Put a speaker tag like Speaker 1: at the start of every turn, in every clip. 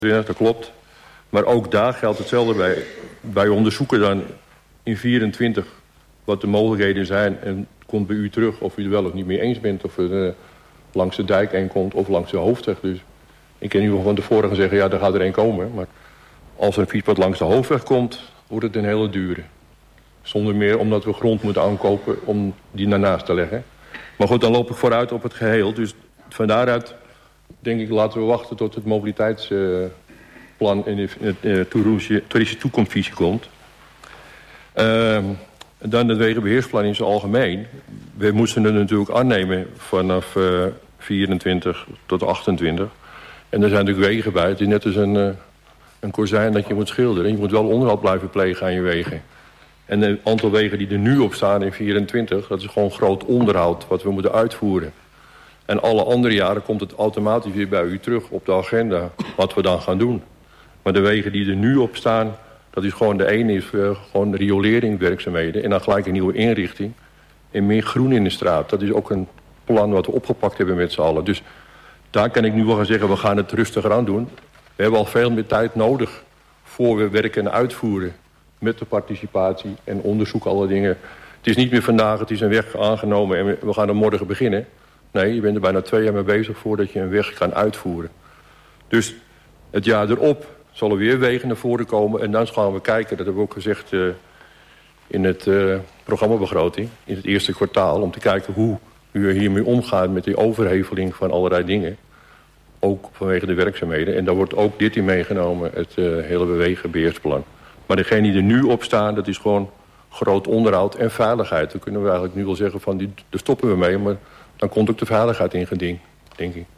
Speaker 1: Dat klopt. Maar ook daar geldt hetzelfde bij. Wij onderzoeken dan in 24 wat de mogelijkheden zijn. En komt bij u terug of u er wel of niet mee eens bent. Of het langs de dijk heen komt of langs de hoofdweg. Dus ik kan nu van tevoren gaan zeggen, ja, daar gaat er een komen. Maar als er een fietspad langs de hoofdweg komt, wordt het een hele dure. Zonder meer omdat we grond moeten aankopen om die daarnaast te leggen. Maar goed, dan loop ik vooruit op het geheel. Dus van daaruit denk ik, laten we wachten tot het mobiliteitsplan in de toeristische toekomstvisie komt. Dan het wegenbeheersplan in zijn algemeen. We moesten het natuurlijk aannemen vanaf 24 tot 28. En er zijn natuurlijk wegen bij. Het is net als een kozijn dat je moet schilderen. Je moet wel onderhoud blijven plegen aan je wegen. En het aantal wegen die er nu op staan in 24... dat is gewoon groot onderhoud wat we moeten uitvoeren. En alle andere jaren komt het automatisch weer bij u terug op de agenda... wat we dan gaan doen. Maar de wegen die er nu op staan... dat is gewoon de ene is gewoon rioleringswerkzaamheden... en dan gelijk een nieuwe inrichting... en meer groen in de straat. Dat is ook een plan wat we opgepakt hebben met z'n allen. Dus daar kan ik nu wel gaan zeggen... we gaan het rustiger aan doen. We hebben al veel meer tijd nodig... voor we werken en uitvoeren... met de participatie en onderzoek alle dingen. Het is niet meer vandaag, het is een weg aangenomen... en we gaan er morgen beginnen... Nee, je bent er bijna 2 jaar mee bezig voordat je een weg kan uitvoeren. Dus het jaar erop zal er weer wegen naar voren komen. En dan gaan we kijken, dat hebben we ook gezegd in het programmabegroting... in het eerste kwartaal, om te kijken hoe u hiermee omgaat... met die overheveling van allerlei dingen. Ook vanwege de werkzaamheden. En daar wordt ook dit in meegenomen, het hele wegenbeheersplan. Maar degene die er nu op staan, dat is gewoon groot onderhoud en veiligheid. Dan kunnen we eigenlijk nu wel zeggen van, daar stoppen we mee... maar dan komt ook de veiligheid in geding, denk ik.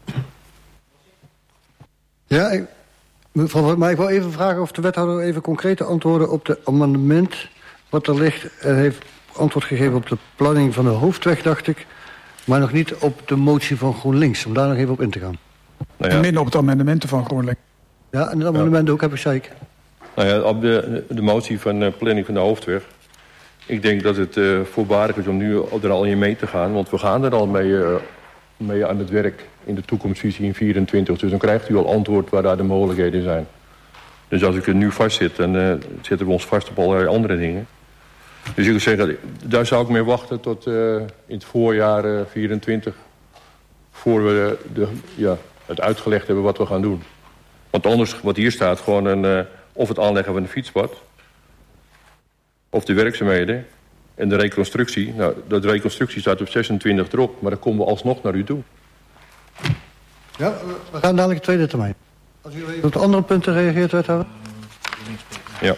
Speaker 2: Ja, maar ik wil even vragen of de wethouder even concrete antwoorden op het amendement wat er ligt. Hij heeft antwoord gegeven op de planning van de hoofdweg, dacht ik, maar nog niet op de motie van GroenLinks, om daar nog even op in te gaan.
Speaker 3: Nou ja. En minder op de amendementen van GroenLinks.
Speaker 2: Ja, en het amendement ook, heb ik zei ik.
Speaker 1: Nou ja, op de motie van planning van de hoofdweg. Ik denk dat het voorbarig is om nu er al in mee te gaan. Want we gaan er al mee aan het werk in de toekomstvisie in 24. Dus dan krijgt u al antwoord waar daar de mogelijkheden zijn. Dus als ik er nu vast zit, dan zitten we ons vast op allerlei andere dingen. Dus ik wil zeggen, daar zou ik mee wachten tot in het voorjaar 24. Voor we het uitgelegd hebben wat we gaan doen. Want anders, wat hier staat, gewoon of het aanleggen van een fietspad... of de werkzaamheden en de reconstructie. Nou, de reconstructie staat op 26 erop, maar dan komen we alsnog naar u toe.
Speaker 2: Ja, we gaan dadelijk de tweede termijn. Als u op de andere punten reageert, wethouder.
Speaker 1: Ja.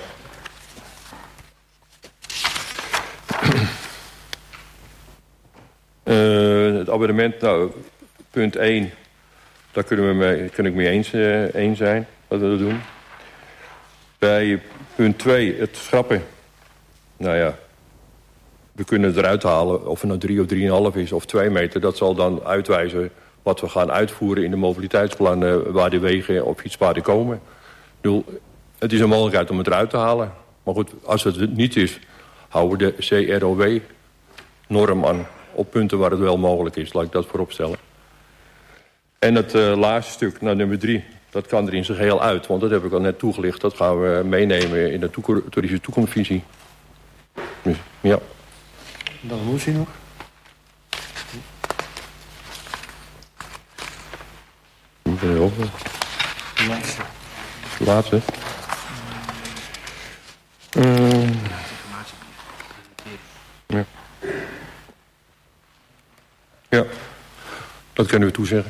Speaker 1: Het abonnement, nou, punt 1, daar kan ik mee eens zijn wat we doen. Bij punt 2, het schrappen. Nou ja, we kunnen het eruit halen of het nou 3 of 3,5 is of 2 meter. Dat zal dan uitwijzen wat we gaan uitvoeren in de mobiliteitsplannen... waar de wegen op fietspaden komen. Ik bedoel, het is een mogelijkheid om het eruit te halen. Maar goed, als het niet is, houden we de CROW-norm aan... op punten waar het wel mogelijk is, laat ik dat voorop stellen. En het laatste stuk, nou, nummer 3... dat kan er in zijn geheel uit, want dat heb ik al net toegelicht. Dat gaan we meenemen in de toeristische toekomstvisie. Dus, ja.
Speaker 2: Dan moet je nog.
Speaker 1: Laatste. Ja. Ja, dat kunnen we toezeggen.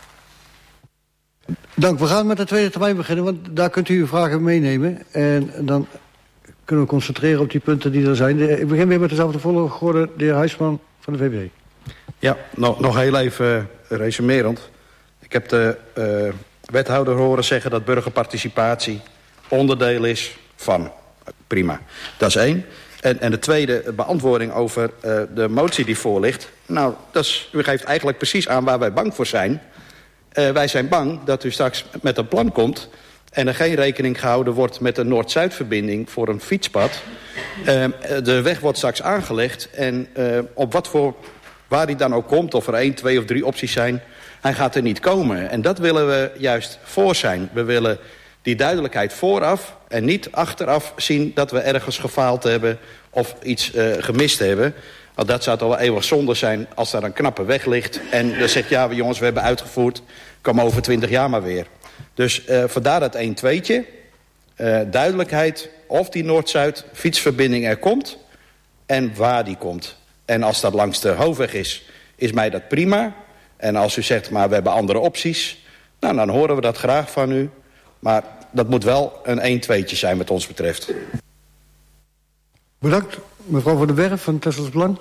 Speaker 2: Dank, we gaan met de tweede termijn beginnen, want daar kunt u uw vragen meenemen. En dan kunnen we concentreren op die punten die er zijn. Ik begin weer met dezelfde volgorde, de heer Huisman van de VVD.
Speaker 4: Ja, nog heel even resumerend. Ik heb de wethouder horen zeggen dat burgerparticipatie onderdeel is van. Prima, dat is 1. En de tweede beantwoording over de motie die voor ligt. Nou, u geeft eigenlijk precies aan waar wij bang voor zijn. Wij zijn bang dat u straks met een plan komt... en er geen rekening gehouden wordt met een Noord-Zuidverbinding voor een fietspad. De weg wordt straks aangelegd en waar die dan ook komt... of er 1, 2 of 3 opties zijn, hij gaat er niet komen. En dat willen we juist voor zijn. We willen Die duidelijkheid vooraf en niet achteraf zien dat we ergens gefaald hebben of iets gemist hebben. Want dat zou toch wel eeuwig zonde zijn als daar een knappe weg ligt en dan zegt ja jongens we hebben uitgevoerd, kom over 20 jaar maar weer. Dus vandaar dat 1-2'tje. Duidelijkheid of die Noord-Zuid fietsverbinding er komt en waar die komt. En als dat langs de hoofdweg is mij dat prima. En als u zegt, maar we hebben andere opties, nou, dan horen we dat graag van u. Maar dat moet wel een 1-2'tje zijn wat ons betreft.
Speaker 2: Bedankt, mevrouw Van der Werf van Tessels Belang.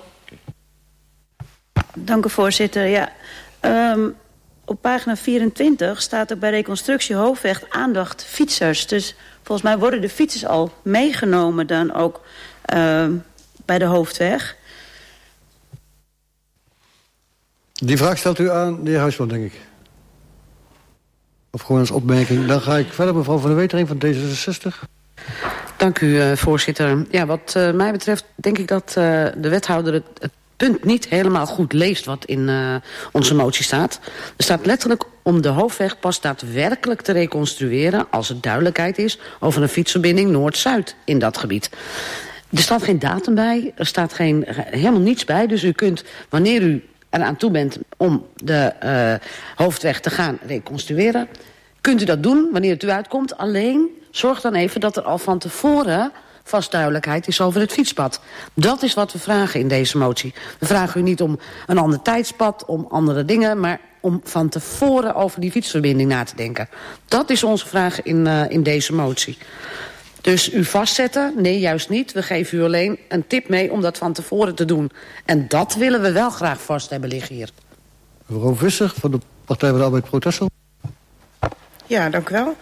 Speaker 5: Dank u, voorzitter. Ja, op pagina 24 staat ook bij reconstructie hoofdweg aandacht fietsers. Dus volgens mij worden de fietsers al meegenomen dan ook bij de hoofdweg.
Speaker 2: Die vraag stelt u aan de heer Huisman, denk ik. Of gewoon als opmerking. Dan ga ik verder, mevrouw Van der Wetering van D66.
Speaker 6: Dank u, voorzitter. Ja, wat mij betreft denk ik dat de wethouder het punt niet helemaal goed leest wat in onze motie staat. Er staat letterlijk om de hoofdweg pas daadwerkelijk te reconstrueren als er duidelijkheid is over een fietsverbinding Noord-Zuid in dat gebied. Er staat geen datum bij, er staat helemaal niets bij. Dus u kunt, wanneer u eraan toe bent om de hoofdweg te gaan reconstrueren, kunt u dat doen wanneer het u uitkomt. Alleen zorg dan even dat er al van tevoren vast duidelijkheid is over het fietspad. Dat is wat we vragen in deze motie. We vragen u niet om een ander tijdspad, om andere dingen, maar om van tevoren over die fietsverbinding na te denken. Dat is onze vraag in deze motie. Dus u vastzetten? Nee, juist niet. We geven u alleen een tip mee om dat van tevoren te doen. En dat willen we wel graag vast hebben liggen hier.
Speaker 2: Mevrouw Visser van de Partij van de Arbeid Pro-Texel.
Speaker 7: Ja, dank u wel.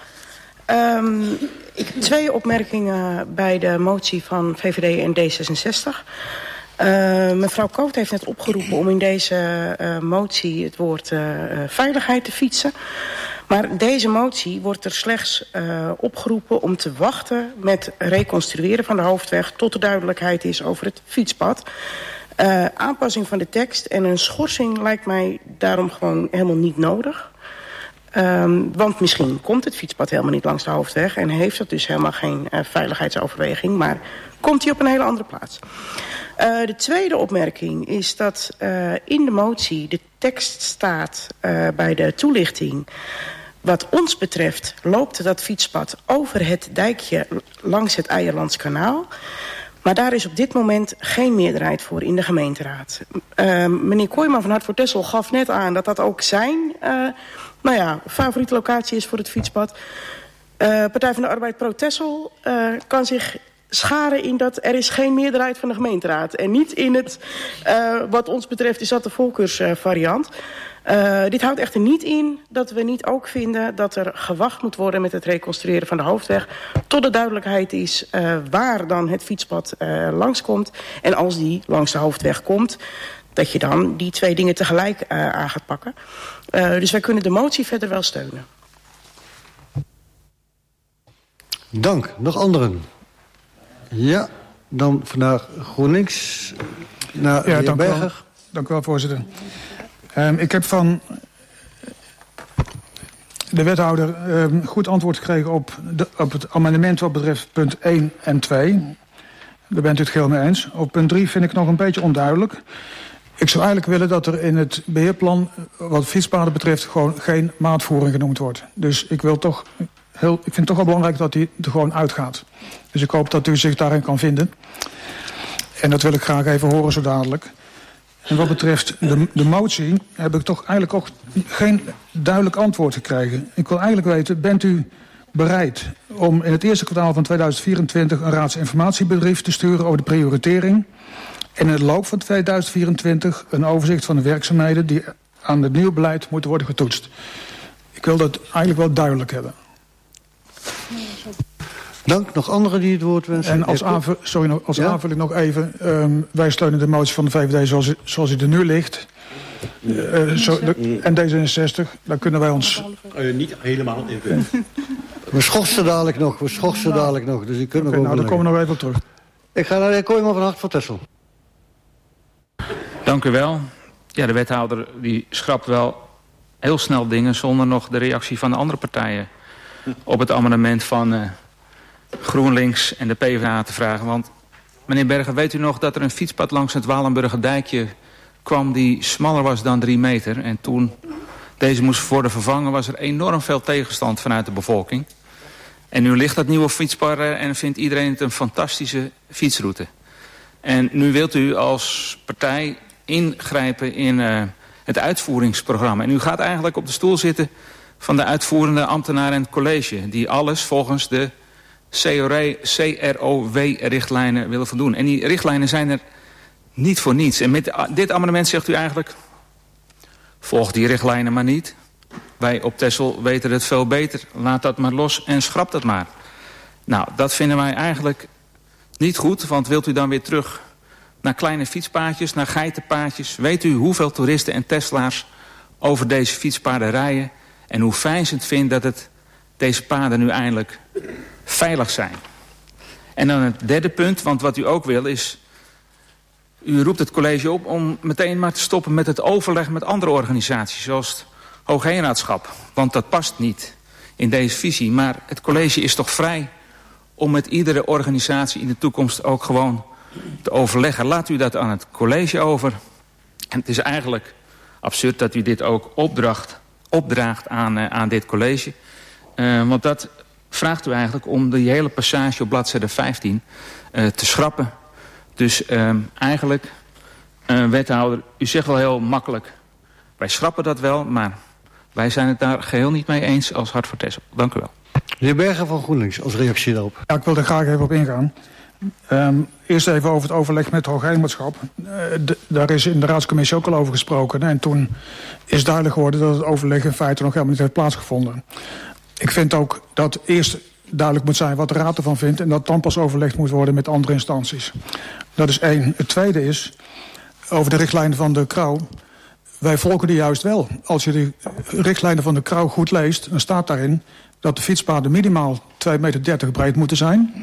Speaker 7: Ik heb 2 opmerkingen bij de motie van VVD en D66. Mevrouw Koot heeft net opgeroepen om in deze motie het woord veiligheid te fietsen. Maar deze motie wordt er slechts opgeroepen om te wachten met reconstrueren van de hoofdweg tot er duidelijkheid is over het fietspad. Aanpassing van de tekst en een schorsing lijkt mij daarom gewoon helemaal niet nodig. Want misschien komt het fietspad helemaal niet langs de hoofdweg en heeft dat dus helemaal geen veiligheidsoverweging, maar komt hij op een hele andere plaats. De tweede opmerking is dat in de motie de tekst staat bij de toelichting. Wat ons betreft loopt dat fietspad over het dijkje langs het Eierlandskanaal. Maar daar is op dit moment geen meerderheid voor in de gemeenteraad. Meneer Kooijman van Hart voor Texel gaf net aan dat dat ook zijn favoriete locatie is voor het fietspad. Partij van de Arbeid Pro Texel kan zich scharen in dat er is geen meerderheid van de gemeenteraad. En niet in het, wat ons betreft is dat de voorkeursvariant. Dit houdt echter niet in dat we niet ook vinden dat er gewacht moet worden met het reconstrueren van de hoofdweg tot de duidelijkheid is waar dan het fietspad langskomt. En als die langs de hoofdweg komt, dat je dan die 2 dingen tegelijk aan gaat pakken. Dus wij kunnen de motie verder wel steunen.
Speaker 2: Dank. Nog anderen? Ja, dan vandaag GroenLinks naar de heer Berger.
Speaker 3: Dank u wel, voorzitter. Ik heb van de wethouder goed antwoord gekregen op het amendement wat betreft punt 1 en 2. Daar bent u het geheel mee eens. Op punt 3 vind ik nog een beetje onduidelijk. Ik zou eigenlijk willen dat er in het beheerplan wat fietspaden betreft gewoon geen maatvoering genoemd wordt. Dus ik vind het toch wel belangrijk dat die er gewoon uitgaat. Dus ik hoop dat u zich daarin kan vinden. En dat wil ik graag even horen zo dadelijk. En wat betreft de motie heb ik toch eigenlijk ook geen duidelijk antwoord gekregen. Ik wil eigenlijk weten, bent u bereid om in het eerste kwartaal van 2024 een raadsinformatiebrief te sturen over de prioritering en in de loop van 2024 een overzicht van de werkzaamheden die aan het nieuwe beleid moeten worden getoetst? Ik wil dat eigenlijk wel duidelijk hebben.
Speaker 2: Dank. Nog anderen die het woord wensen?
Speaker 3: En als aanvulling nog even. Wij steunen de motie van de VVD zoals die er nu ligt. En D66, daar kunnen wij ons
Speaker 8: niet helemaal in.
Speaker 2: We schorsen dadelijk nog. Dus die kunnen we
Speaker 3: daar komen we nog even op terug.
Speaker 2: Ik ga naar de heer Kooijman van Hart voor Texel.
Speaker 9: Dank u wel. Ja, de wethouder die schrapt wel heel snel dingen zonder nog de reactie van de andere partijen op het amendement van GroenLinks en de PvdA te vragen. Want meneer Berger, weet u nog dat er een fietspad langs het Walenburgerdijkje kwam die smaller was dan 3 meter. En toen deze moest worden vervangen was er enorm veel tegenstand vanuit de bevolking. En nu ligt dat nieuwe fietspad en vindt iedereen het een fantastische fietsroute. En nu wilt u als partij ingrijpen in het uitvoeringsprogramma. En u gaat eigenlijk op de stoel zitten van de uitvoerende ambtenaar en het college, die alles volgens de CROW-richtlijnen willen voldoen. En die richtlijnen zijn er niet voor niets. En met dit amendement zegt u eigenlijk, volg die richtlijnen maar niet. Wij op Texel weten het veel beter. Laat dat maar los en schrap dat maar. Nou, dat vinden wij eigenlijk niet goed. Want wilt u dan weer terug naar kleine fietspaadjes, naar geitenpaadjes? Weet u hoeveel toeristen en Tesla's over deze fietspaden rijden? En hoe fijn ze het vinden dat deze paden nu eindelijk veilig zijn. En dan het derde punt, want wat u ook wil is, u roept het college op om meteen maar te stoppen met het overleg met andere organisaties, zoals het Hoogheemraadschap. Want dat past niet in deze visie. Maar het college is toch vrij om met iedere organisatie in de toekomst ook gewoon te overleggen. Laat u dat aan het college over. En het is eigenlijk absurd dat u dit ook opdraagt aan dit college. Want dat vraagt u eigenlijk om die hele passage op bladzijde 15 te schrappen. Dus eigenlijk, wethouder, u zegt wel heel makkelijk, wij schrappen dat wel, maar wij zijn het daar geheel niet mee eens als Hart voor Texel. Dank u wel.
Speaker 2: Meneer Berger van GroenLinks, als reactie daarop.
Speaker 3: Ja, ik wil er graag even op ingaan. Eerst even over het overleg met het Hoogheemraadschap. Daar is in de raadscommissie ook al over gesproken. En toen is duidelijk geworden dat het overleg in feite nog helemaal niet heeft plaatsgevonden. Ik vind ook dat eerst duidelijk moet zijn wat de raad ervan vindt en dat dan pas overlegd moet worden met andere instanties. Dat is 1. Het tweede is, over de richtlijnen van de Krauw. Wij volgen die juist wel. Als je de richtlijnen van de Krauw goed leest, dan staat daarin dat de fietspaden minimaal 2,30 meter breed moeten zijn.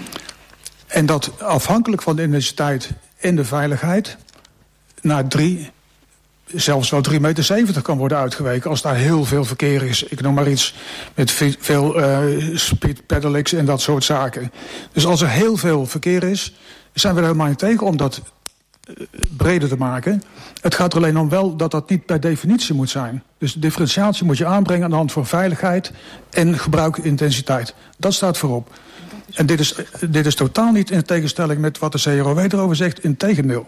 Speaker 3: En dat afhankelijk van de intensiteit en de veiligheid naar 3, zelfs wel 3,70 meter kan worden uitgeweken als daar heel veel verkeer is. Ik noem maar iets met veel speed pedelecs en dat soort zaken. Dus als er heel veel verkeer is, zijn we er helemaal niet tegen om dat breder te maken. Het gaat er alleen om wel dat dat niet per definitie moet zijn. Dus de differentiatie moet je aanbrengen aan de hand van veiligheid en gebruikintensiteit. Dat staat voorop. En dit is totaal niet in tegenstelling met wat de CROW erover zegt. Integendeel.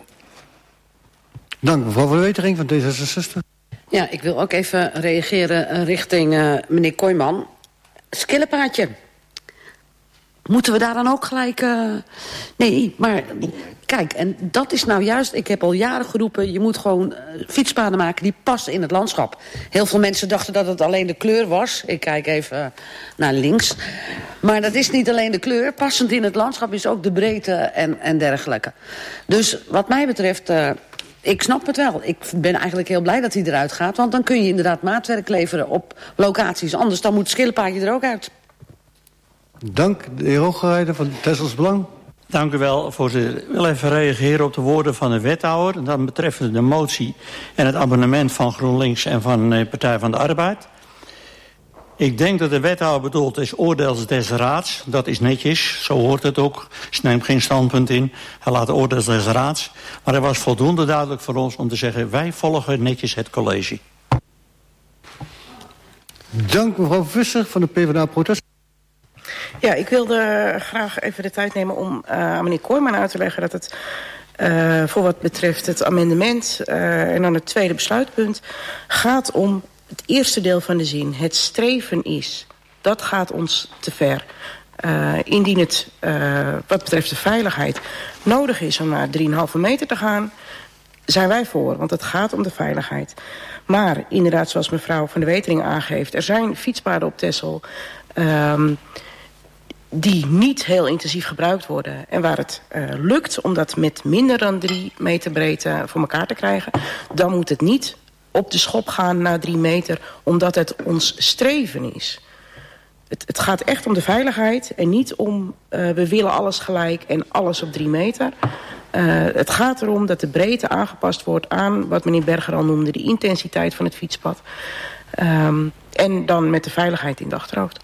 Speaker 2: Dank mevrouw Van de Wetering van D66.
Speaker 6: Ja, ik wil ook even reageren richting meneer Kooijman. Skillepaadje. Moeten we daar dan ook gelijk... Nee, maar kijk, en dat is nou juist... Ik heb al jaren geroepen, je moet gewoon fietspaden maken die passen in het landschap. Heel veel mensen dachten dat het alleen de kleur was. Ik kijk even naar links. Maar dat is niet alleen de kleur. Passend in het landschap is ook de breedte en dergelijke. Dus wat mij betreft... ik snap het wel. Ik ben eigenlijk heel blij dat hij eruit gaat. Want dan kun je inderdaad maatwerk leveren op locaties. Anders dan moet het skillepaadje er ook uit.
Speaker 2: Dank, de heer Hooggerijder van Texels Belang.
Speaker 8: Dank u wel, voorzitter. Ik wil even reageren op de woorden van de wethouder. Dat betreft de motie en het amendement van GroenLinks en van de Partij van de Arbeid. Ik denk dat de wethouder bedoeld is oordeels des raads. Dat is netjes, zo hoort het ook. Ze neemt geen standpunt in. Hij laat oordeels des raads. Maar er was voldoende duidelijk voor ons om te zeggen... wij volgen netjes het college.
Speaker 2: Dank mevrouw Visser van de PvdA Protest.
Speaker 7: Ja, ik wilde graag even de tijd nemen om aan meneer Kooijman uit te leggen... dat het voor wat betreft het amendement en dan het tweede besluitpunt... gaat om het eerste deel van de zin. Het streven is. Dat gaat ons te ver. Indien het, wat betreft de veiligheid, nodig is om naar 3,5 meter te gaan... zijn wij voor, want het gaat om de veiligheid. Maar inderdaad, zoals mevrouw Van de Wetering aangeeft... er zijn fietspaden op Texel... die niet heel intensief gebruikt worden. En waar het lukt om dat met minder dan 3 meter breedte voor elkaar te krijgen... dan moet het niet op de schop gaan naar 3 meter... omdat het ons streven is. Het gaat echt om de veiligheid en niet om... we willen alles gelijk en alles op 3 meter. Het gaat erom dat de breedte aangepast wordt aan... wat meneer Berger al noemde, de intensiteit van het fietspad. En dan met de veiligheid in de achterhoofd.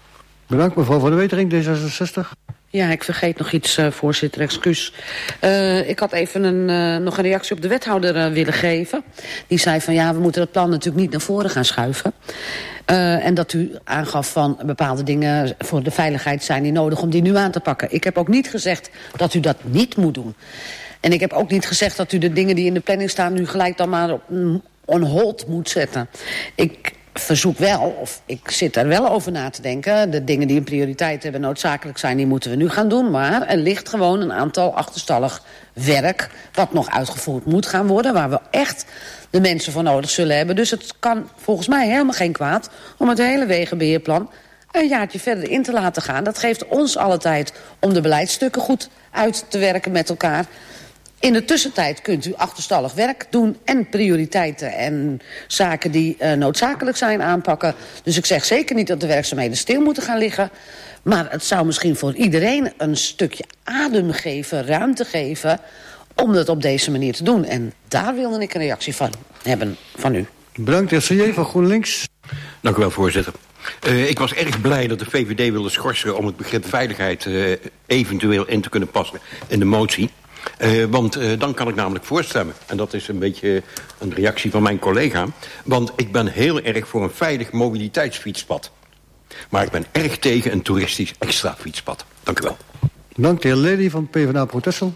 Speaker 2: Bedankt, mevrouw Van der Wetering, D66.
Speaker 6: Ja, ik vergeet nog iets, voorzitter, excuus. Ik had even nog een reactie op de wethouder willen geven. Die zei van ja, we moeten het plan natuurlijk niet naar voren gaan schuiven. En dat u aangaf van bepaalde dingen voor de veiligheid zijn die nodig om die nu aan te pakken. Ik heb ook niet gezegd dat u dat niet moet doen. En ik heb ook niet gezegd dat u de dingen die in de planning staan nu gelijk dan maar on hold moet zetten. Ik verzoek wel, of ik zit er wel over na te denken. De dingen die een prioriteit hebben noodzakelijk zijn, die moeten we nu gaan doen. Maar er ligt gewoon een aantal achterstallig werk wat nog uitgevoerd moet gaan worden, waar we echt de mensen voor nodig zullen hebben. Dus het kan volgens mij helemaal geen kwaad om het hele wegenbeheerplan een jaartje verder in te laten gaan. Dat geeft ons alle tijd om de beleidsstukken goed uit te werken met elkaar. In de tussentijd kunt u achterstallig werk doen en prioriteiten en zaken die noodzakelijk zijn aanpakken. Dus ik zeg zeker niet dat de werkzaamheden stil moeten gaan liggen. Maar het zou misschien voor iedereen een stukje adem geven, ruimte geven om dat op deze manier te doen. En daar wilde ik een reactie van hebben van u.
Speaker 2: Bedankt, heer C.J. van GroenLinks.
Speaker 10: Dank u wel, voorzitter. Ik was erg blij dat de VVD wilde schorsen om het begrip veiligheid eventueel in te kunnen passen in de motie. Want dan kan ik namelijk voorstemmen. En dat is een beetje een reactie van mijn collega. Want ik ben heel erg voor een veilig mobiliteitsfietspad. Maar ik ben erg tegen een toeristisch extra fietspad. Dank u wel.
Speaker 2: Dank de heer Lely van PvdA Protestel.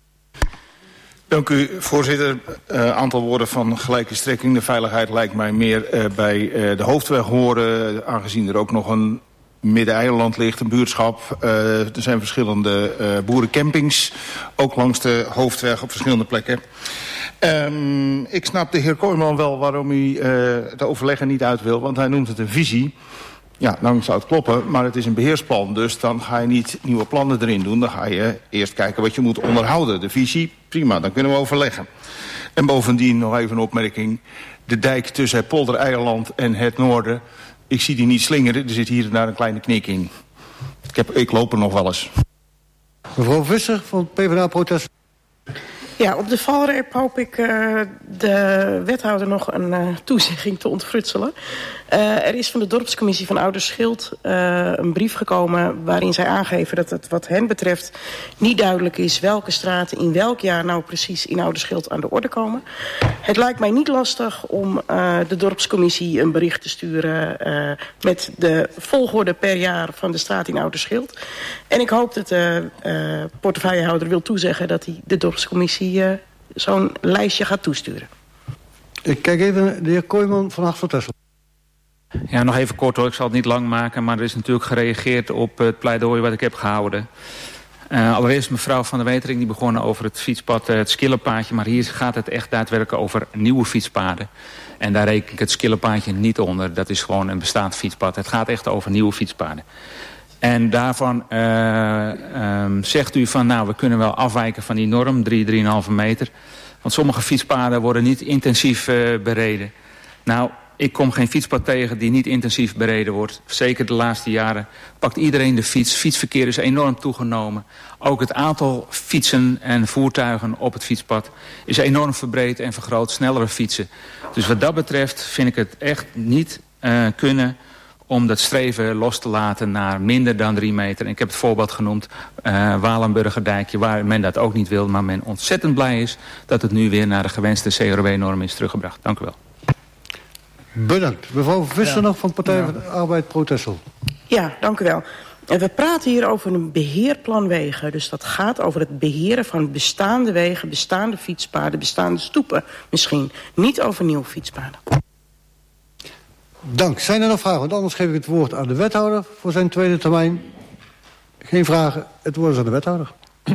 Speaker 11: Dank u, voorzitter. Aantal woorden van gelijke strekking. De veiligheid lijkt mij meer bij de hoofdweg horen, aangezien er ook nog een Midden-Eiland ligt, een buurtschap. Er zijn verschillende boerencampings, ook langs de hoofdweg op verschillende plekken. Ik snap de heer Kooijman wel waarom hij het overleggen niet uit wil, want hij noemt het een visie. Ja, dan zou het kloppen, maar het is een beheersplan. Dus dan ga je niet nieuwe plannen erin doen. Dan ga je eerst kijken wat je moet onderhouden. De visie, prima, dan kunnen we overleggen. En bovendien nog even een opmerking. De dijk tussen het Polder-Eiland en het noorden, ik zie die niet slingeren. Er zit hier en daar een kleine knik in. Ik loop er nog wel eens.
Speaker 2: Mevrouw Visser van PvdA Protest.
Speaker 7: Ja, op de valreep hoop ik de wethouder nog een toezegging te ontfrutselen. Er is van de dorpscommissie van Ouderschild een brief gekomen waarin zij aangeven dat het wat hen betreft niet duidelijk is welke straten in welk jaar nou precies in Ouderschild aan de orde komen. Het lijkt mij niet lastig om de dorpscommissie een bericht te sturen met de volgorde per jaar van de straat in Ouderschild. En ik hoop dat de portefeuillehouder wil toezeggen dat hij de dorpscommissie zo'n lijstje gaat toesturen.
Speaker 2: Ik kijk even de heer Kooijman van Hart van Texel.
Speaker 9: Ja, nog even kort hoor, ik zal het niet lang maken, maar er is natuurlijk gereageerd op het pleidooi wat ik heb gehouden. Allereerst mevrouw Van der Wetering die begonnen over het fietspad, het skillenpaadje, maar hier gaat het echt daadwerkelijk over nieuwe fietspaden. En daar reken ik het skillenpaadje niet onder, dat is gewoon een bestaand fietspad. Het gaat echt over nieuwe fietspaden. En daarvan zegt u van nou, we kunnen wel afwijken van die norm, 3,5 meter. Want sommige fietspaden worden niet intensief bereden. Nou, ik kom geen fietspad tegen die niet intensief bereden wordt. Zeker de laatste jaren pakt iedereen de fiets. Fietsverkeer is enorm toegenomen. Ook het aantal fietsen en voertuigen op het fietspad is enorm verbreed en vergroot. Snellere fietsen. Dus wat dat betreft vind ik het echt niet kunnen om dat streven los te laten naar minder dan 3 meter. En ik heb het voorbeeld genoemd, Walenburgerdijkje, waar men dat ook niet wil, maar men ontzettend blij is dat het nu weer naar de gewenste CRW-norm is teruggebracht. Dank u wel.
Speaker 2: Bedankt. Mevrouw Visser nog van Partij van de Arbeid Protestel.
Speaker 7: Ja, dank u wel. We praten hier over een beheerplan wegen. Dus dat gaat over het beheren van bestaande wegen, bestaande fietspaden, bestaande stoepen misschien. Niet over nieuwe fietspaden.
Speaker 2: Dank. Zijn er nog vragen? Want anders geef ik het woord aan de wethouder voor zijn tweede termijn. Geen vragen. Het woord is aan de wethouder.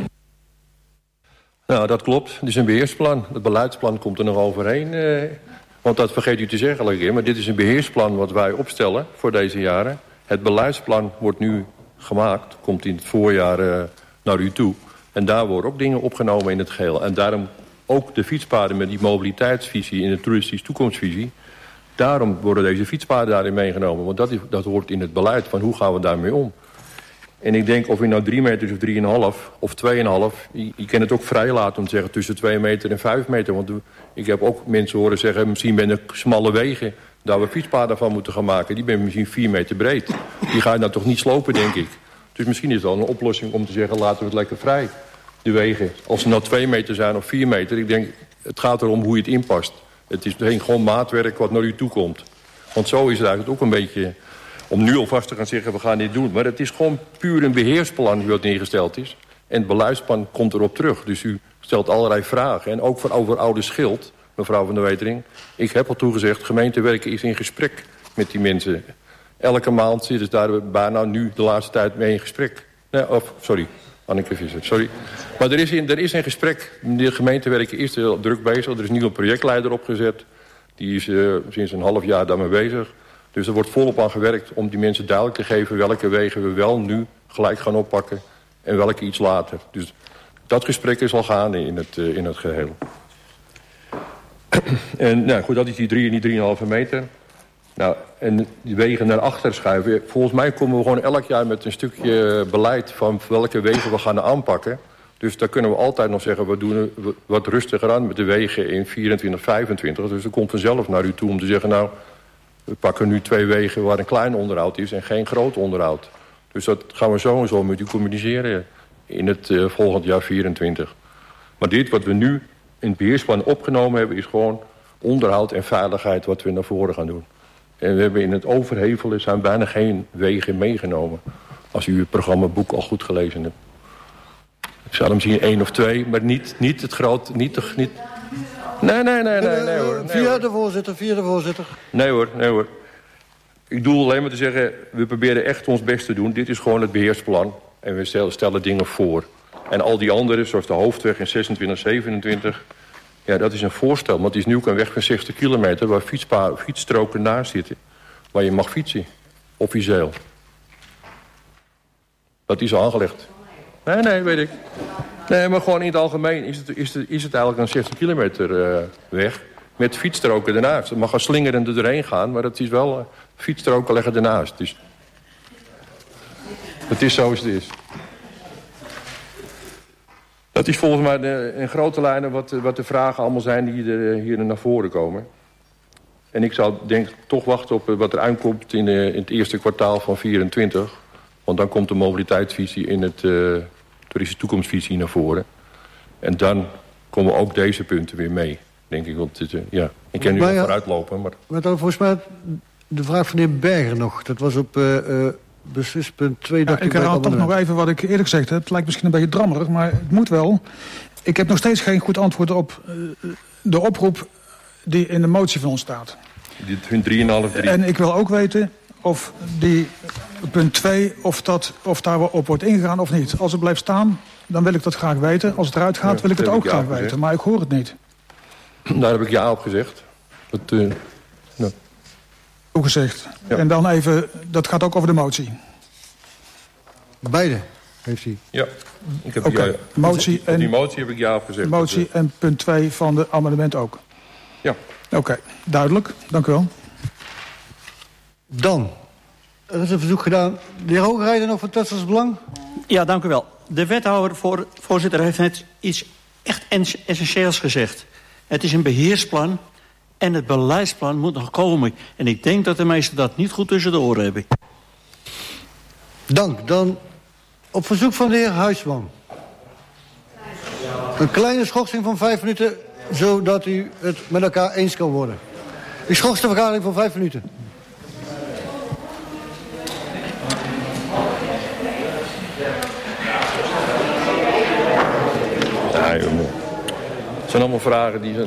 Speaker 1: Nou, dat klopt. Het is een beheersplan. Het beleidsplan komt er nog overheen. Want dat vergeet u te zeggen elke keer. Maar dit is een beheersplan wat wij opstellen voor deze jaren. Het beleidsplan wordt nu gemaakt. Komt in het voorjaar naar u toe. En daar worden ook dingen opgenomen in het geheel. En daarom ook de fietspaden met die mobiliteitsvisie in de toeristische toekomstvisie. Daarom worden deze fietspaden daarin meegenomen. Want dat hoort in het beleid van hoe gaan we daarmee om. En ik denk of je nou 3 meter of 3,5 of 2,5... Je kan het ook vrij laten om te zeggen tussen 2 meter en 5 meter. Want ik heb ook mensen horen zeggen, misschien bij de smalle wegen daar we fietspaden van moeten gaan maken. Die zijn misschien 4 meter breed. Die ga je nou toch niet slopen, denk ik. Dus misschien is het wel een oplossing om te zeggen, laten we het lekker vrij. De wegen, als ze nou 2 meter zijn of 4 meter. Ik denk, het gaat erom hoe je het inpast. Het is gewoon maatwerk wat naar u toe komt. Want zo is het eigenlijk ook een beetje, om nu alvast te gaan zeggen, we gaan dit doen. Maar het is gewoon puur een beheersplan wat neergesteld is. En het beleidsplan komt erop terug. Dus u stelt allerlei vragen. En ook voor over Oude Schild, mevrouw Van der Wetering. Ik heb al toegezegd, gemeentewerken is in gesprek met die mensen. Elke maand zitten ze daar bijna nu de laatste tijd mee in gesprek. Nee, sorry, Anneke Visser, sorry. Maar er is een gesprek. De gemeentewerken is er druk bezig. Er is nu een projectleider opgezet. Die is sinds een half jaar daarmee bezig. Dus er wordt volop aan gewerkt om die mensen duidelijk te geven welke wegen we wel nu gelijk gaan oppakken en welke iets later. Dus dat gesprek is al gaande in het geheel. En nou goed, dat is die 3 en die 3,5 meter. Nou, en die wegen naar achter schuiven. Volgens mij komen we gewoon elk jaar met een stukje beleid van welke wegen we gaan aanpakken. Dus daar kunnen we altijd nog zeggen, we doen wat rustiger aan met de wegen in 24, 25. Dus er komt vanzelf naar u toe om te zeggen, nou, we pakken nu 2 wegen waar een klein onderhoud is en geen groot onderhoud. Dus dat gaan we zo en zo met u communiceren in het volgend jaar 24. Maar dit wat we nu in het beheersplan opgenomen hebben, is gewoon onderhoud en veiligheid wat we naar voren gaan doen. En we hebben in het Overhevelen zijn bijna geen wegen meegenomen. Als u het programmaboek al goed gelezen hebt. Ik zou er misschien 1 of 2, maar niet het groot... Niet. Nee hoor.
Speaker 2: Via de voorzitter. Nee
Speaker 1: hoor. Ik doe alleen maar te zeggen, we proberen echt ons best te doen. Dit is gewoon het beheersplan. En we stellen dingen voor. En al die andere, zoals de hoofdweg in 26, 27... ja, dat is een voorstel. Want die is nu ook een weg van 60 kilometer... waar fietsstroken naast zitten. Waar je mag fietsen. Officieel. Dat is aangelegd. Nee, weet ik. Nee, maar gewoon in het algemeen is het eigenlijk een 60 kilometer weg. Met fietsstroken ernaast. Het mag als slingerend er doorheen gaan, maar het is wel fietsstroken leggen ernaast. Dus het is zoals het is. Dat is volgens mij in grote lijnen wat de vragen allemaal zijn die hier naar voren komen. En ik zou denk toch wachten op wat er aankomt in het eerste kwartaal van 24. Want dan komt de mobiliteitsvisie in het toeristische toekomstvisie naar voren. En dan komen ook deze punten weer mee, denk ik. Want ik kan nu wel vooruitlopen. Maar
Speaker 2: dan volgens mij de vraag van de heer Berger nog. Dat was op beslispunt 2.
Speaker 3: Ik herhaal toch nog even wat ik eerlijk gezegd heb. Het lijkt misschien een beetje drammerig, maar het moet wel. Ik heb nog steeds geen goed antwoord op de oproep die in de motie van ons staat.
Speaker 1: Die 3,5.
Speaker 3: En ik wil ook weten of die punt 2, of daar op wordt ingegaan of niet. Als het blijft staan, dan wil ik dat graag weten. Als het eruit gaat, wil ik het ook graag weten. Maar ik hoor het niet.
Speaker 1: Daar heb ik ja op gezegd.
Speaker 3: Toegezegd. Ja. En dan even, dat gaat ook over de motie.
Speaker 2: Beide heeft hij.
Speaker 1: Ja. Ik heb die motie heb ik ja op gezegd.
Speaker 3: Motie en punt 2 van de amendement ook.
Speaker 1: Ja.
Speaker 3: Oké, duidelijk. Dank u wel.
Speaker 2: Dan, er is een verzoek gedaan. De heer Hoogrijder nog van Tessels Belang?
Speaker 8: Ja, dank u wel. De wethouder, voorzitter, heeft net iets echt essentieels gezegd. Het is een beheersplan en het beleidsplan moet nog komen. En ik denk dat de meesten dat niet goed tussen de oren hebben.
Speaker 2: Dank. Dan op verzoek van de heer Huisman. Een kleine schorsing van 5 minuten, zodat u het met elkaar eens kan worden. Ik schors de vergadering voor 5 minuten.
Speaker 1: Ja, jongen. Het zijn allemaal vragen die...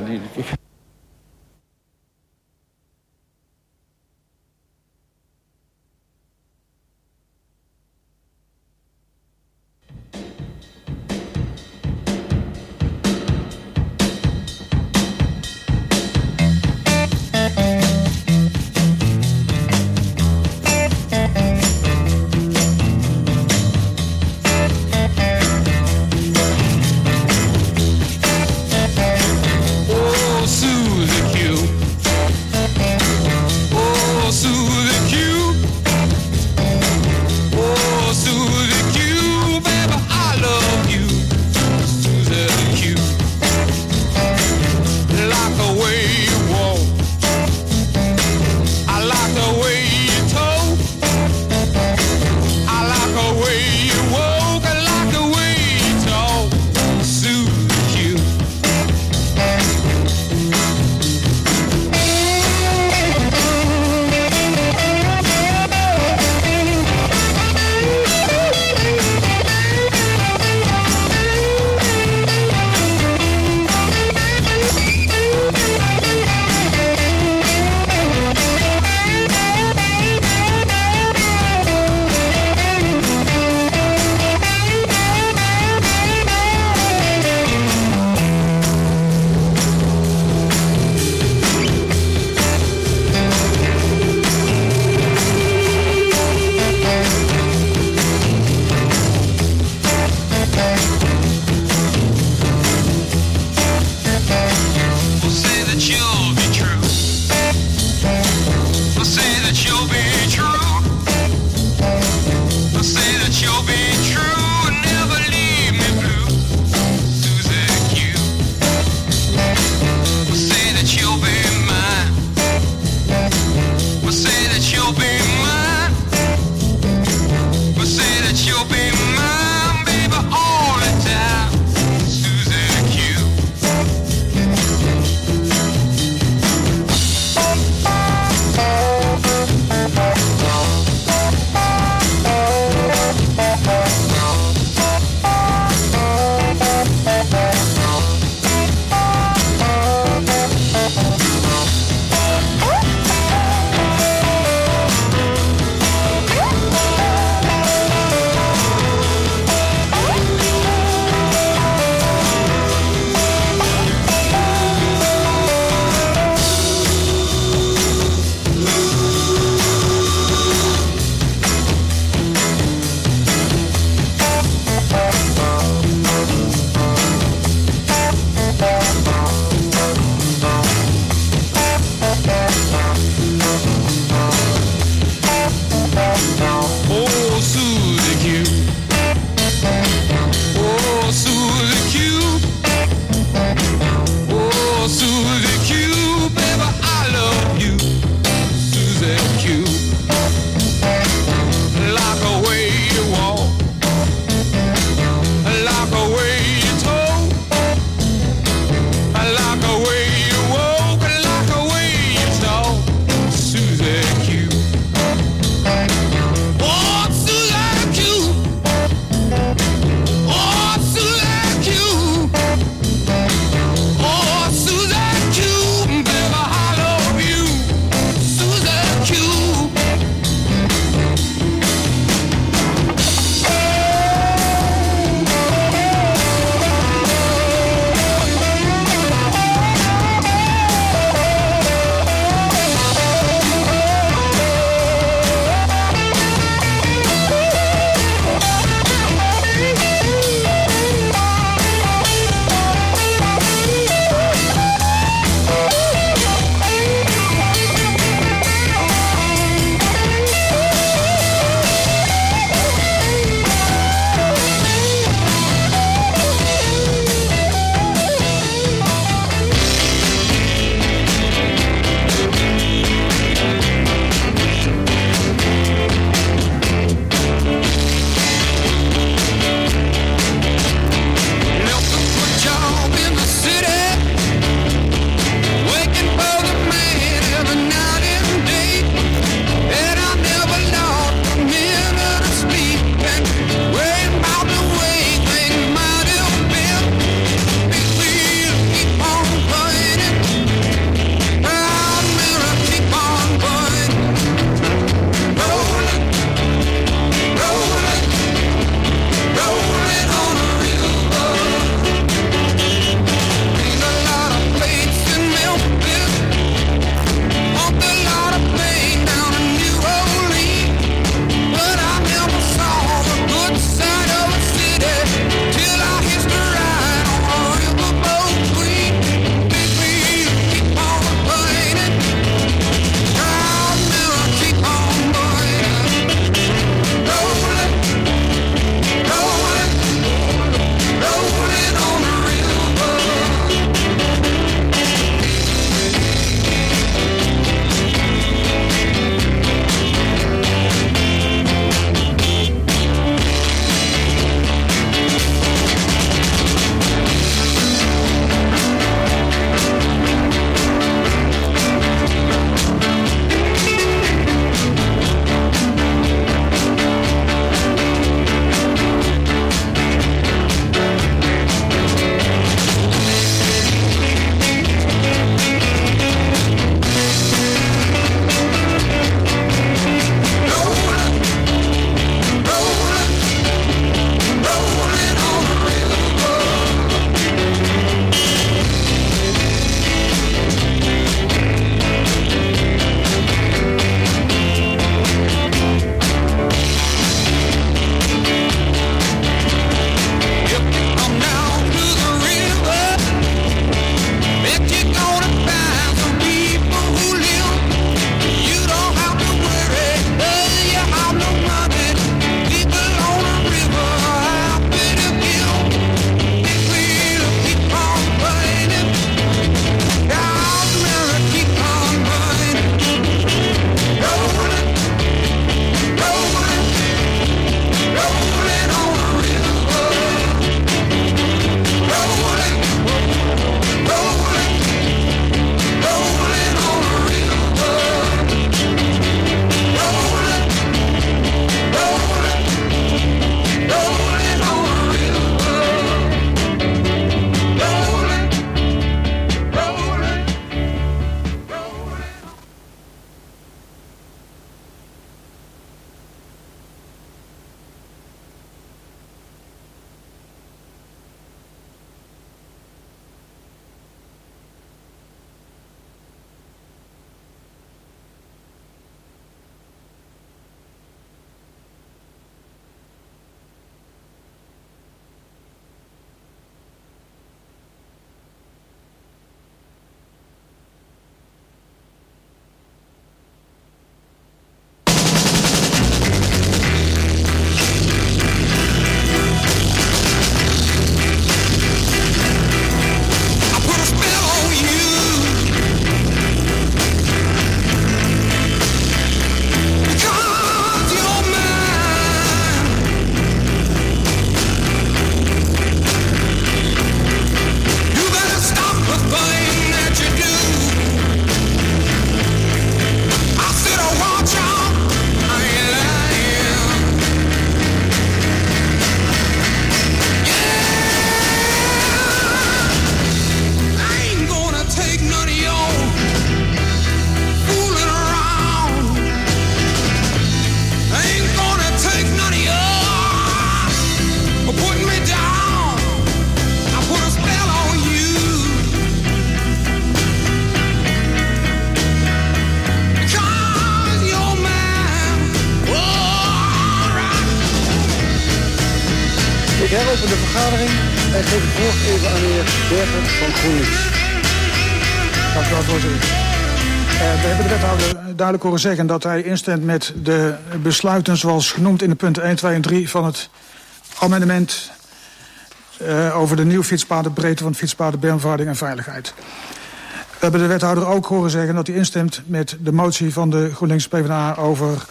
Speaker 2: Ik heropen de vergadering en geef het woord even aan de heer Berger van GroenLinks.
Speaker 3: Dank u wel, voorzitter. We hebben de wethouder duidelijk horen zeggen dat hij instemt met de besluiten zoals genoemd in de punten 1, 2 en 3 van het amendement over de nieuwe fietspaden, breedte van fietspaden, bermverharding en veiligheid. We hebben de wethouder ook horen zeggen dat hij instemt met de motie van de GroenLinks PvdA over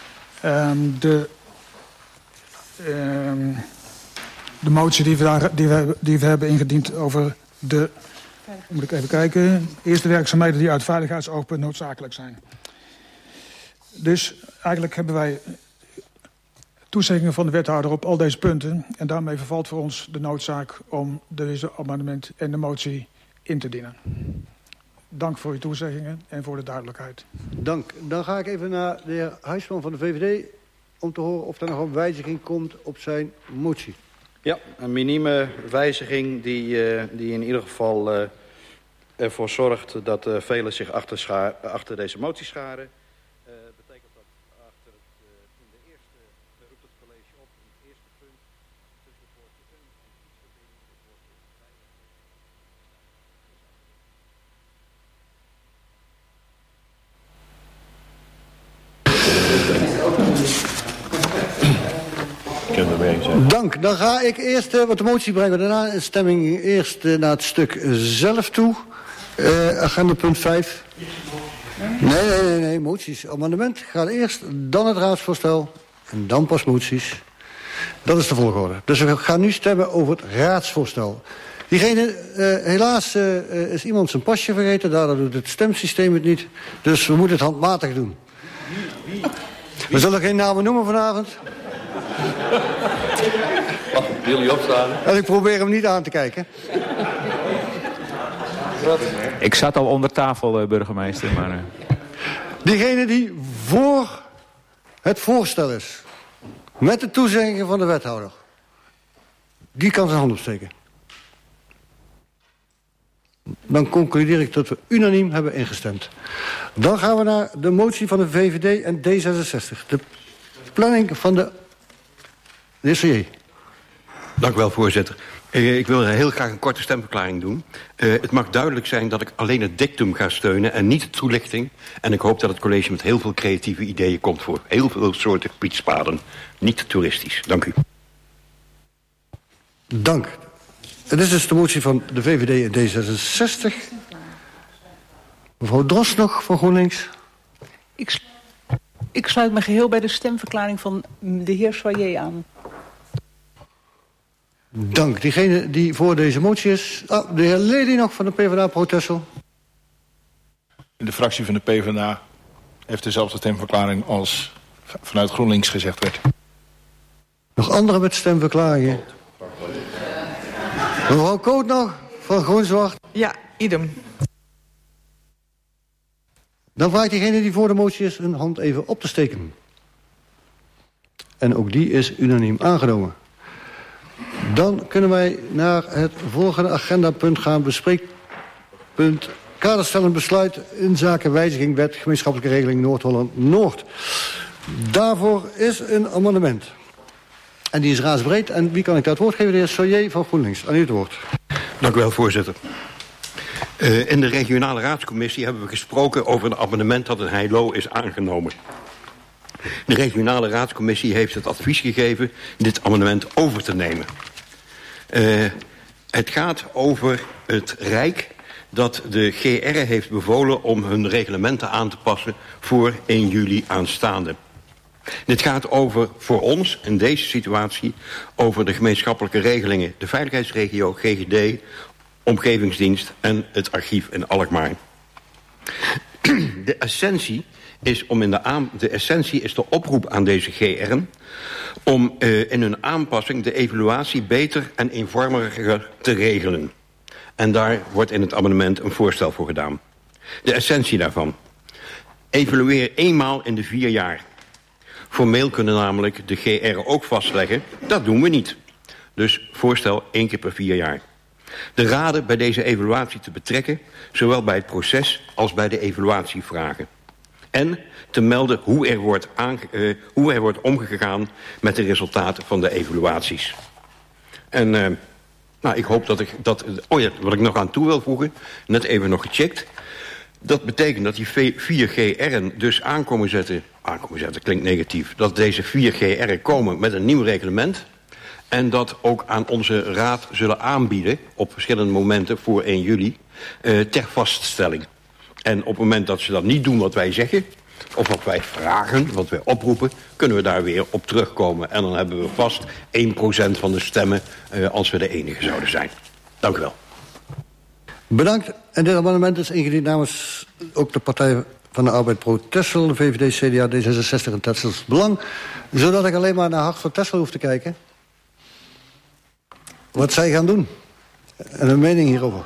Speaker 3: de motie die we hebben ingediend over de, moet ik even kijken, eerste werkzaamheden die uit veiligheidsoogpunt noodzakelijk zijn. Dus eigenlijk hebben wij toezeggingen van de wethouder op al deze punten. En daarmee vervalt voor ons de noodzaak om deze amendement en de motie in te dienen. Dank voor uw toezeggingen en voor de duidelijkheid.
Speaker 2: Dank. Dan ga ik even naar de heer Huisman van de VVD om te horen of er nog een wijziging komt op zijn motie.
Speaker 4: Ja, een minieme wijziging die in ieder geval ervoor zorgt dat velen zich achter deze motie scharen. Betekent dat in de eerste roept het college op in het eerste punt tussen het woordje en fietsverbinding het
Speaker 2: woordje. Dank. Dan ga ik eerst wat de motie brengen. Daarna een stemming eerst naar het stuk zelf toe. Agenda punt 5. Nee. Moties. Amendement gaat eerst, dan het raadsvoorstel. En dan pas moties. Dat is de volgorde. Dus we gaan nu stemmen over het raadsvoorstel. Diegene, helaas is iemand zijn pasje vergeten. Daardoor doet het stemsysteem het niet. Dus we moeten het handmatig doen. We zullen geen namen noemen vanavond.
Speaker 1: Wil jullie opstaan?
Speaker 2: En ik probeer hem niet aan te kijken.
Speaker 12: Ik zat al onder tafel, burgemeester. Maar,
Speaker 2: Diegene die voor het voorstel is, met de toezeggingen van de wethouder, die kan zijn hand opsteken. Dan concludeer ik dat we unaniem hebben ingestemd. Dan gaan we naar de motie van de VVD en D66. De planning van de heer Soyer.
Speaker 10: Dank u wel, voorzitter. Ik wil heel graag een korte stemverklaring doen. Het mag duidelijk zijn dat ik alleen het dictum ga steunen en niet de toelichting. En ik hoop dat het college met heel veel creatieve ideeën komt voor heel veel soorten fietspaden. Niet toeristisch. Dank u.
Speaker 2: Dank. Dit is dus de motie van de VVD en D66. Mevrouw Drost nog van GroenLinks.
Speaker 13: Ik sluit me geheel bij de stemverklaring van de heer Soyer aan.
Speaker 2: Dank. Diegene die voor deze motie is. De heer Lely nog van de PvdA Protessel.
Speaker 11: De fractie van de PvdA heeft dezelfde stemverklaring als vanuit GroenLinks gezegd werd.
Speaker 2: Nog anderen met stemverklaringen? Mevrouw Koot nog van Groen-Zwart.
Speaker 13: Ja, idem.
Speaker 2: Dan vraagt diegene die voor de motie is een hand even op te steken. En ook die is unaniem aangenomen. Dan kunnen wij naar het volgende agendapunt gaan. Bespreekpunt kaderstellend besluit in zaken wijziging wet gemeenschappelijke regeling Noord-Holland-Noord. Daarvoor is een amendement. En die is raadsbreed. En wie kan ik dat woord geven? De heer Soyer van GroenLinks. Aan u het woord.
Speaker 10: Dank u wel, voorzitter. In de regionale raadscommissie hebben we gesproken over een amendement dat in Heilo is aangenomen. De regionale raadscommissie heeft het advies gegeven dit amendement over te nemen. Het gaat over het Rijk dat de GR heeft bevolen om hun reglementen aan te passen voor 1 juli aanstaande. Dit gaat over, voor ons, in deze situatie, over de gemeenschappelijke regelingen, de veiligheidsregio, GGD, omgevingsdienst en het archief in Alkmaar. De essentie is de oproep aan deze GR'en om in hun aanpassing de evaluatie beter en eenvormiger te regelen. En daar wordt in het amendement een voorstel voor gedaan. De essentie daarvan. Evalueer eenmaal in de 4 jaar. Formeel kunnen namelijk de GR ook vastleggen, dat doen we niet. Dus voorstel 1 keer per 4 jaar. De raden bij deze evaluatie te betrekken, zowel bij het proces als bij de evaluatievragen. En te melden hoe er wordt omgegaan met de resultaten van de evaluaties. En ik hoop dat wat ik nog aan toe wil voegen, net even nog gecheckt. Dat betekent dat die 4GR'en dus aankomen zetten, klinkt negatief, dat deze 4GR'en komen met een nieuw reglement. En dat ook aan onze raad zullen aanbieden op verschillende momenten voor 1 juli ter vaststelling. En op het moment dat ze dat niet doen wat wij zeggen, of wat wij vragen, wat wij oproepen, kunnen we daar weer op terugkomen. En dan hebben we vast 1% van de stemmen als we de enige zouden zijn. Dank u wel.
Speaker 2: Bedankt. En dit amendement is ingediend namens ook de Partij van de Arbeid Pro Texel, de VVD, CDA, D66 en Texels Belang. Zodat ik alleen maar naar Hart voor Texel hoef te kijken. Wat zij gaan doen. En een mening hierover.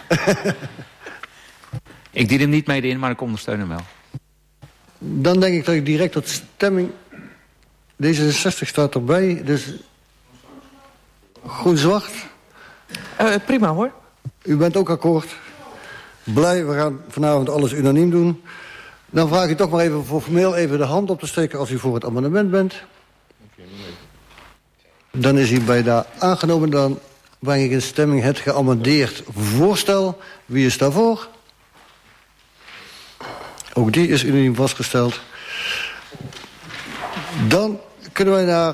Speaker 12: Ik dien hem niet mede in, maar ik ondersteun hem wel.
Speaker 2: Dan denk ik dat ik direct tot stemming... D66 staat erbij, dus... Groen-zwart.
Speaker 13: Prima hoor.
Speaker 2: U bent ook akkoord. Blij, we gaan vanavond alles unaniem doen. Dan vraag ik toch maar even voor formeel even de hand op te steken als u voor het amendement bent. Dan is hij bijna aangenomen. Dan breng ik in stemming het geamendeerd voorstel. Wie is daarvoor? Ook die is unaniem vastgesteld. Dan kunnen wij naar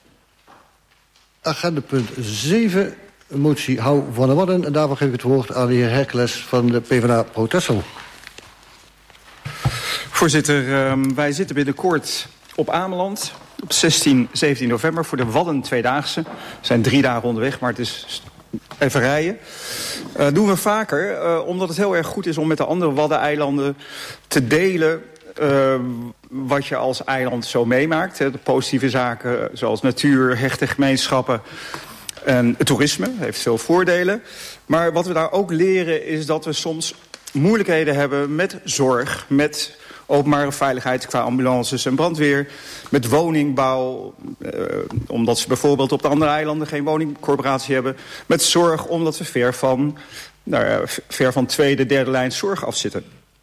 Speaker 2: agenda punt 7, motie Hou van de Wadden. En daarvoor geef ik het woord aan de heer Hercules van de PvdA Pro Texel.
Speaker 14: Voorzitter, wij zitten binnenkort op Ameland op 16, 17 november voor de Wadden Tweedaagse. We zijn 3 dagen onderweg, maar het is even rijden. Doen we vaker, omdat het heel erg goed is om met de andere Waddeneilanden te delen wat je als eiland zo meemaakt. De positieve zaken zoals natuur, hechte gemeenschappen en het toerisme heeft veel voordelen. Maar wat we daar ook leren is dat we soms moeilijkheden hebben met zorg, met openbare veiligheid qua ambulances en brandweer, met woningbouw, omdat ze bijvoorbeeld op de andere eilanden geen woningcorporatie hebben, met zorg omdat we ver van tweede, derde lijn zorg afzitten.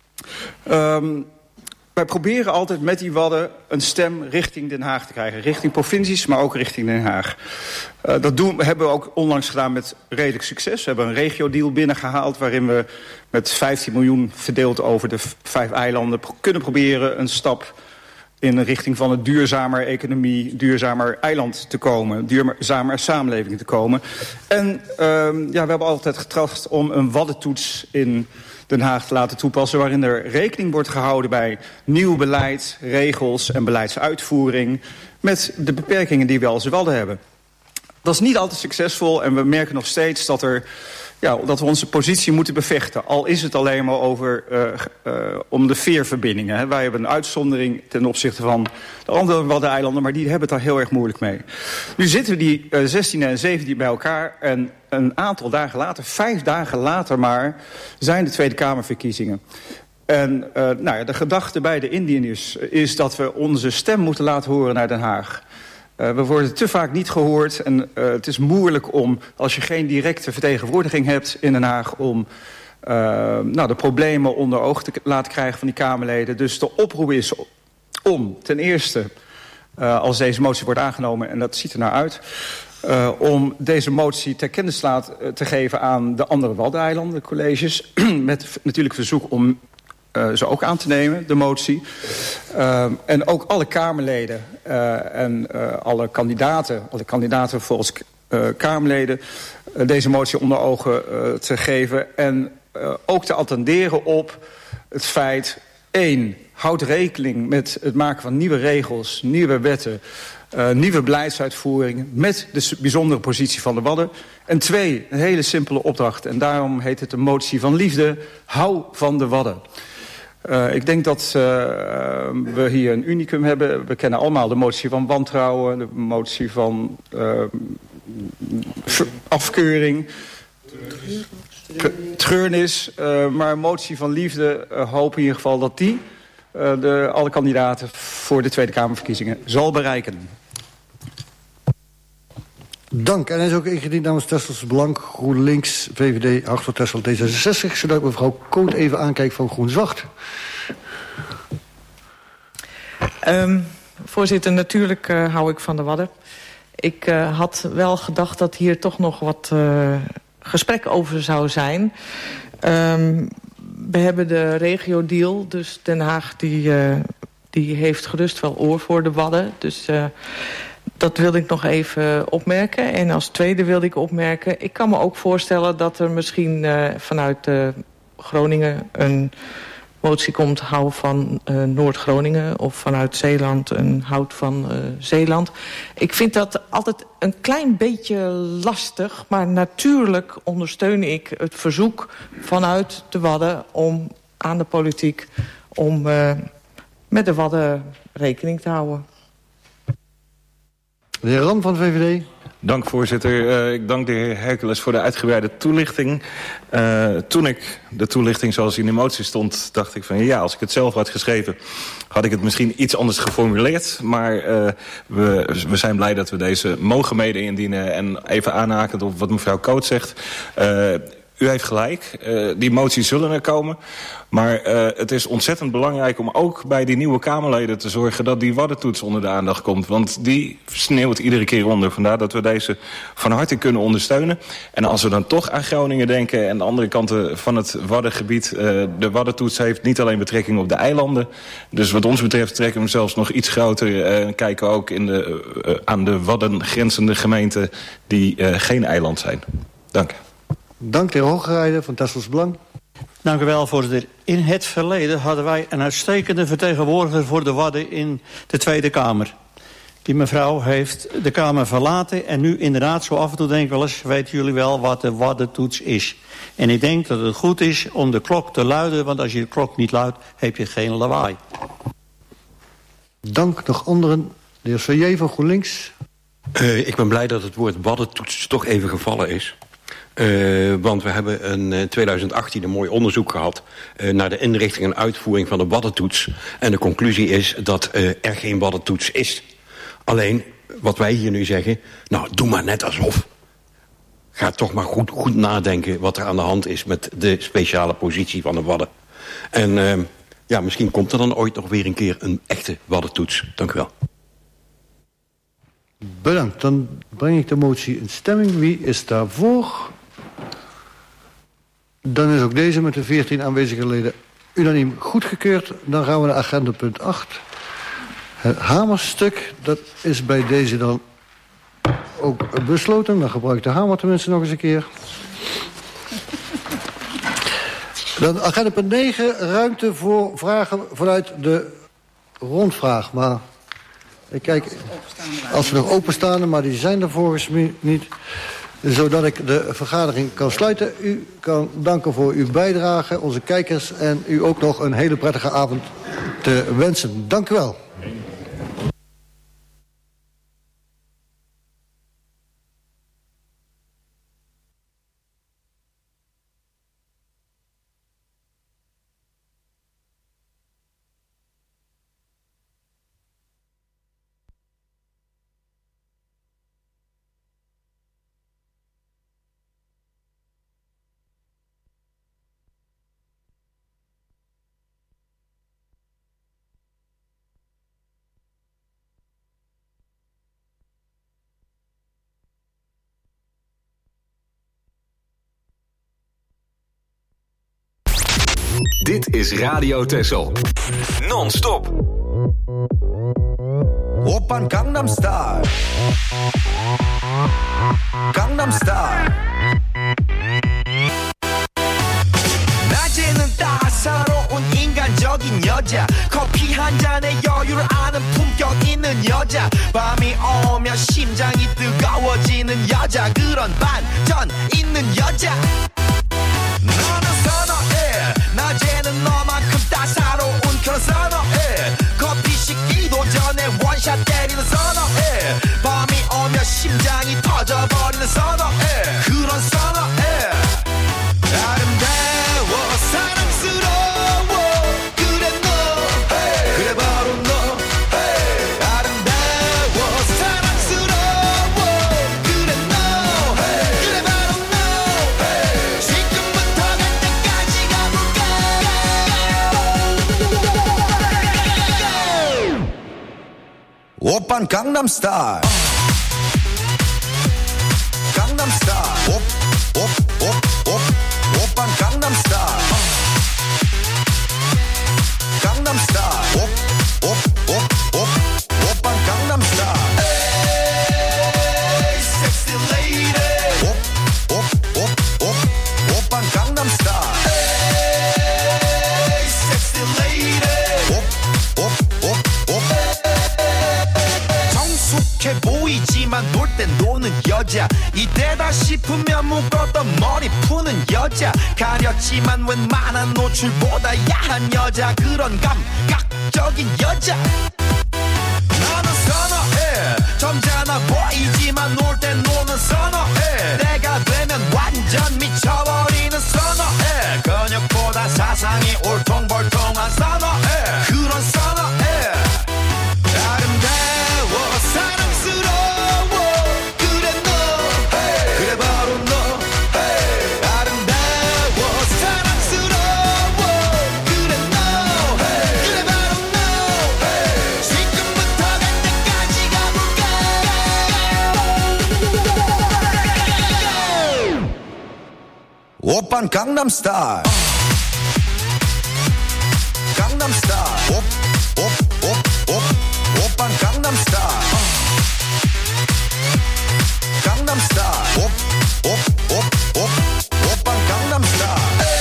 Speaker 14: Wij proberen altijd met die Wadden een stem richting Den Haag te krijgen. Richting provincies, maar ook richting Den Haag. Dat hebben we ook onlangs gedaan met redelijk succes. We hebben een regio-deal binnengehaald waarin we met 15 miljoen verdeeld over de 5 eilanden kunnen proberen een stap in de richting van een duurzamer economie, duurzamer eiland te komen, duurzamer samenleving te komen. En we hebben altijd getracht om een Waddentoets in Den Haag te laten toepassen, waarin er rekening wordt gehouden bij nieuw beleid, regels en beleidsuitvoering met de beperkingen die we als Wadden hebben. Dat is niet altijd succesvol en we merken nog steeds dat we onze positie moeten bevechten. Al is het alleen maar om de veerverbindingen. Hè. Wij hebben een uitzondering ten opzichte van de andere Waddeneilanden, maar die hebben het daar heel erg moeilijk mee. Nu zitten die 16 en 17 bij elkaar en een aantal dagen later, 5 dagen later maar, zijn de Tweede Kamerverkiezingen. En de gedachte bij de Indiërs is dat we onze stem moeten laten horen naar Den Haag. We worden te vaak niet gehoord en het is moeilijk om, als je geen directe vertegenwoordiging hebt in Den Haag, om de problemen onder oog te laten krijgen van die Kamerleden. Dus de oproep is om ten eerste, als deze motie wordt aangenomen, en dat ziet er naar uit, om deze motie ter kennis te geven aan de andere Waddeneilanden, de colleges, met natuurlijk verzoek om ze ook aan te nemen, de motie. En ook alle Kamerleden en alle kandidaten volgens Kamerleden deze motie onder ogen te geven. En ook te attenderen op het feit, 1, houd rekening met het maken van nieuwe regels, nieuwe wetten, nieuwe beleidsuitvoering met de bijzondere positie van de Wadden. En 2, een hele simpele opdracht. En daarom heet het een motie van liefde. Hou van de Wadden. Ik denk dat we hier een unicum hebben. We kennen allemaal de motie van wantrouwen, de motie van afkeuring, treurnis. Maar een motie van liefde hoop in ieder geval dat die alle kandidaten voor de Tweede Kamerverkiezingen zal bereiken.
Speaker 2: Dank. En hij is ook ingediend namens Texels Belang, GroenLinks, VVD, Hart voor Texel, D66. Zodat ik mevrouw Koot even aankijk van Groen-Zwart.
Speaker 13: Voorzitter, natuurlijk hou ik van de Wadden.
Speaker 15: Ik had wel gedacht dat hier toch nog wat gesprek over zou zijn. We hebben de regio-deal, dus Den Haag die heeft gerust wel oor voor de Wadden. Dus dat wilde ik nog even opmerken. En als tweede wilde ik opmerken, ik kan me ook voorstellen dat er misschien vanuit Groningen een motie komt, hou van Noord-Groningen, of vanuit Zeeland een hout van Zeeland. Ik vind dat altijd een klein beetje lastig, maar natuurlijk ondersteun ik het verzoek vanuit de Wadden om aan de politiek om met de Wadden rekening te houden.
Speaker 2: De heer Ram van de VVD.
Speaker 11: Dank, voorzitter. Ik dank de heer Hercules voor de uitgebreide toelichting. Toen ik de toelichting zoals in de motie stond, dacht ik van ja, als ik het zelf had geschreven, had ik het misschien iets anders geformuleerd. Maar we zijn blij dat we deze mogen mede indienen. En even aanhakend op wat mevrouw Koot zegt. U heeft gelijk, die moties zullen er komen. Maar het is ontzettend belangrijk om ook bij die nieuwe Kamerleden te zorgen dat die waddentoets onder de aandacht komt. Want die sneeuwt iedere keer onder. Vandaar dat we deze van harte kunnen ondersteunen. En als we dan toch aan Groningen denken en de andere kanten van het Waddengebied. De waddentoets heeft niet alleen betrekking op de eilanden. Dus wat ons betreft trekken we hem zelfs nog iets groter. En kijken ook aan de Wadden grenzende gemeenten die geen eiland zijn. Dank.
Speaker 2: Dank de heer Hoogrijder van Tessels Belang.
Speaker 8: Dank u wel, voorzitter. In het verleden hadden wij een uitstekende vertegenwoordiger voor de Wadden in de Tweede Kamer. Die mevrouw heeft de Kamer verlaten en nu inderdaad zo af en toe denk ik wel eens, weten jullie wel wat de waddentoets is. En ik denk dat het goed is om de klok te luiden, want als je de klok niet luidt, heb je geen lawaai.
Speaker 2: Dank. Nog anderen. De heer Soyer van GroenLinks.
Speaker 10: Ik ben blij dat het woord waddentoets toch even gevallen is. Want we hebben in 2018 een mooi onderzoek gehad naar de inrichting en uitvoering van de waddentoets. En de conclusie is dat er geen waddentoets is. Alleen, wat wij hier nu zeggen, nou, doe maar net alsof. Ga toch maar goed nadenken wat er aan de hand is met de speciale positie van de Wadden. En ja, misschien komt er dan ooit nog weer een keer een echte waddentoets. Dank u wel.
Speaker 2: Bedankt. Dan breng ik de motie in stemming. Wie is daarvoor? Dan is ook deze met de 14 aanwezige leden unaniem goedgekeurd. Dan gaan we naar agenda punt 8. Het hamerstuk, dat is bij deze dan ook besloten. Dan gebruikt de hamer tenminste nog eens een keer. Dan agenda punt 9, ruimte voor vragen vanuit de rondvraag. Maar ik kijk, als we nog openstaan, maar die zijn er volgens mij niet. Zodat ik de vergadering kan sluiten. U kan danken voor uw bijdrage, onze kijkers, en u ook nog een hele prettige avond te wensen. Dank u wel.
Speaker 16: Dit is Radio Texel. Non-stop.
Speaker 17: Oppan Gangnam Style. Gangnam Style. 낮에는 따사로운 인간적인 여자 커피 한 잔에 여유를 아는 품격 있는 여자 밤이 오면 심장이 뜨거워지는 여자 그런 반전 있는 여자 너는 선어해 낮에는 너만큼 따사로운 그런 선어해 커피 식기도 전에 원샷 때리는 선어해 밤이 오면 심장이 터져버리는 선어해 그런 선어해 아름다워 사랑스러워 그래 너 hey. 그래 바로 너 hey. 아름다워 사랑스러워 그래 너 hey. 그래 바로 너 hey. 지금부터 갈 때까지 가볼까 오빤 강남스타일 여자 이때다 싶으면 묶었던 머리 푸는 여자 가렸지만 웬만한 노출보다 야한 여자 그런 감각적인 여자 나는 선어해 점잖아 보이지만 놀 땐 노는 선어해 내가 되면 완전 미쳐버리는 선어해 근육보다 사상이 울퉁불퉁한 선어해 그런 선어해 아름다워 사랑스러워 그래 너 그래 바로 너 아름다워 사랑스러워 그래 너 그래 바로 너 지금부터 갈 때까지 가볼까 오빤 강남스타일 강남스타일 오빤 강남스타일 강남스타일 오빤 강남스타일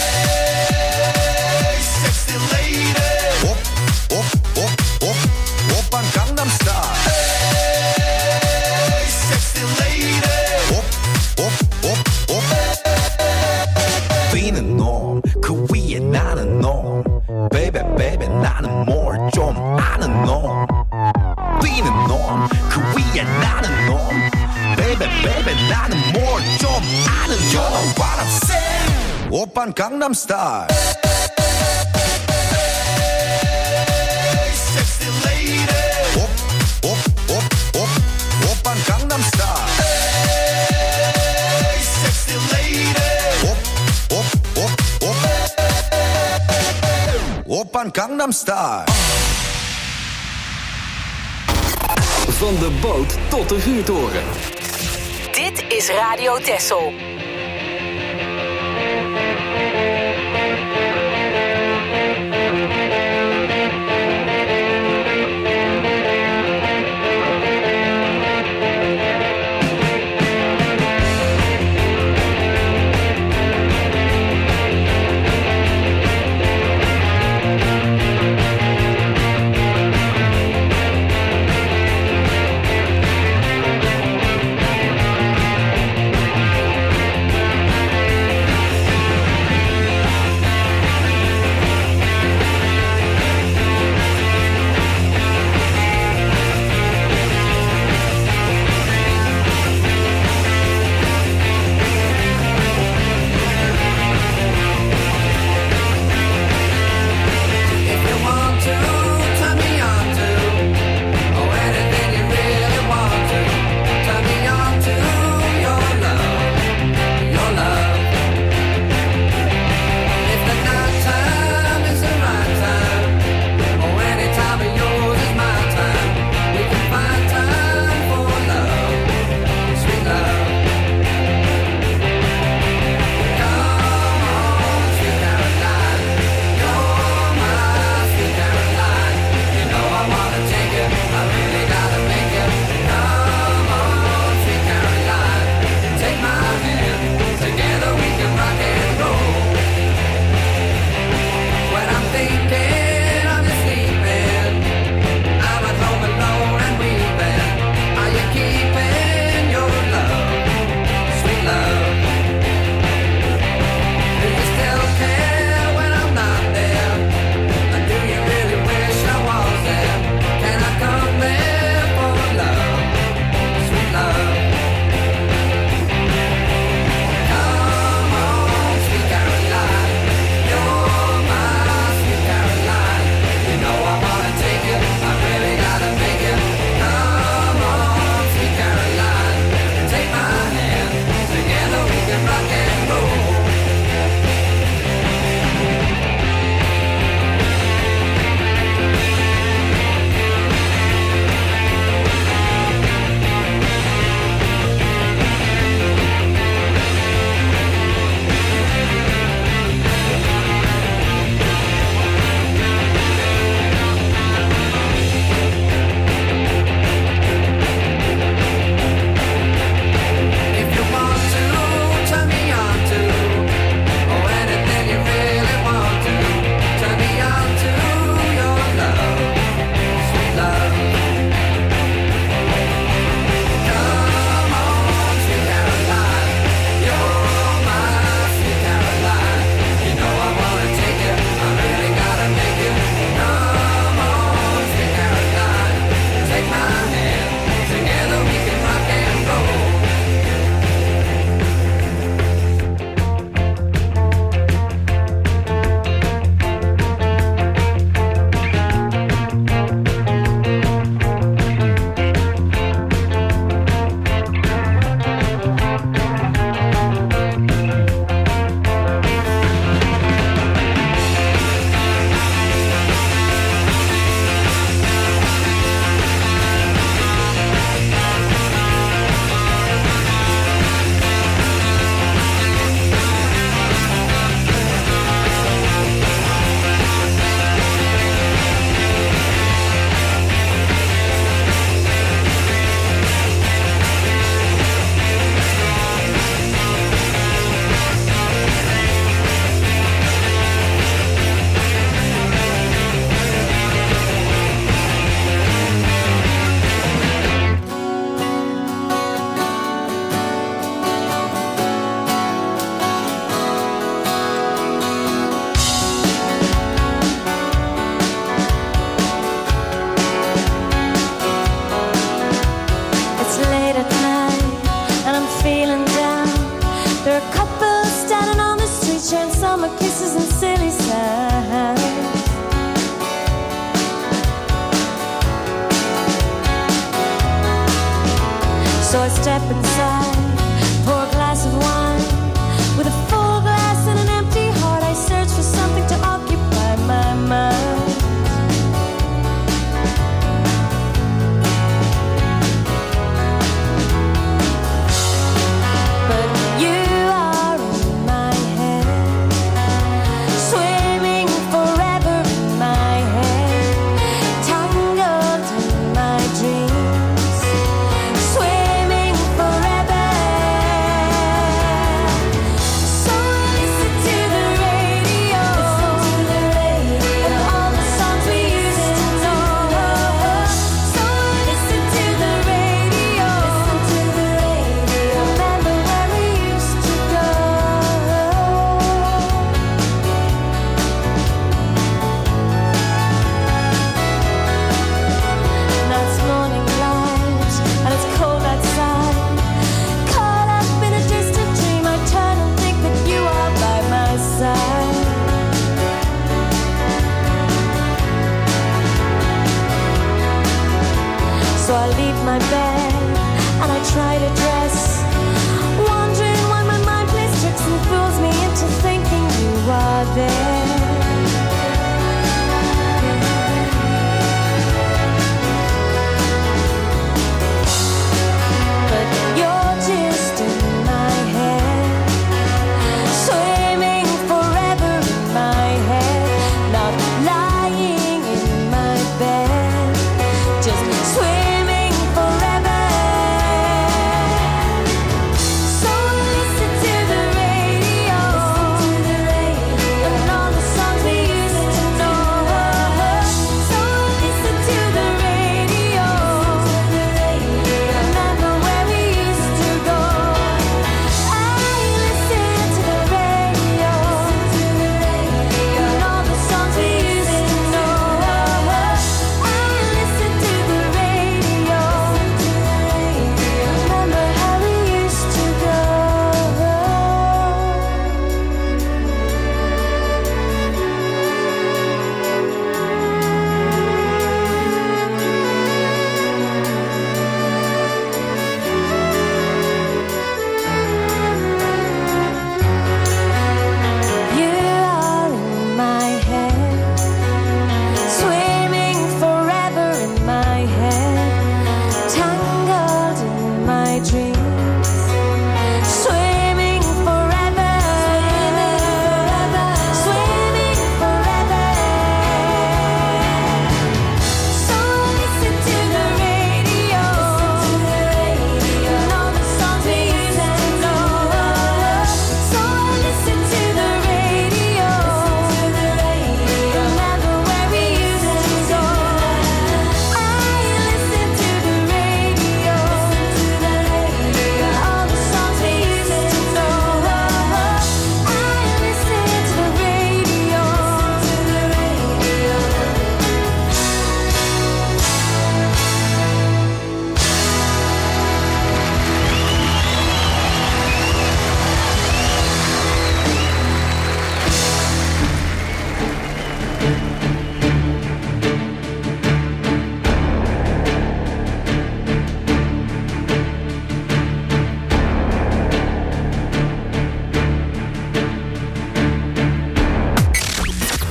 Speaker 17: 에이 섹시 레이디 오빤 강남스타일 에이 섹시 레이디 뛰는 놈 그 위에 나는 놈 Baby baby 나는 뭘 좀 아는 놈 뛰는 놈 그 위에 나는 놈 Baby baby 나는 뭘 좀 아는 놈 You know what I'm saying 오빤 강남스타일 Sexy lady 오빤 강남스타일 Sexy lady 오빤 강남스타일
Speaker 16: Van de boot tot de vuurtoren.
Speaker 18: Dit is Radio Texel.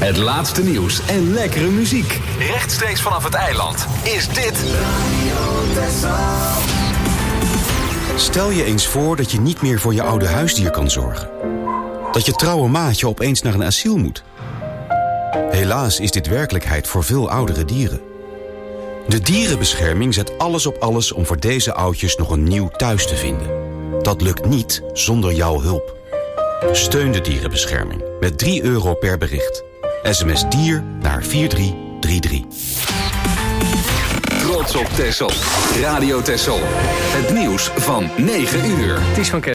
Speaker 16: Het laatste nieuws en lekkere muziek. Rechtstreeks vanaf het eiland is dit...
Speaker 19: Stel je eens voor dat je niet meer voor je oude huisdier kan zorgen. Dat je trouwe maatje opeens naar een asiel moet. Helaas is dit werkelijkheid voor veel oudere dieren. De dierenbescherming zet alles op alles om voor deze oudjes nog een nieuw thuis te vinden. Dat lukt niet zonder jouw hulp. Steun de dierenbescherming met €3 per bericht. SMS dier naar 4333.
Speaker 16: Trots op Texel. Radio Texel. Het nieuws van 9 uur.
Speaker 20: Ties van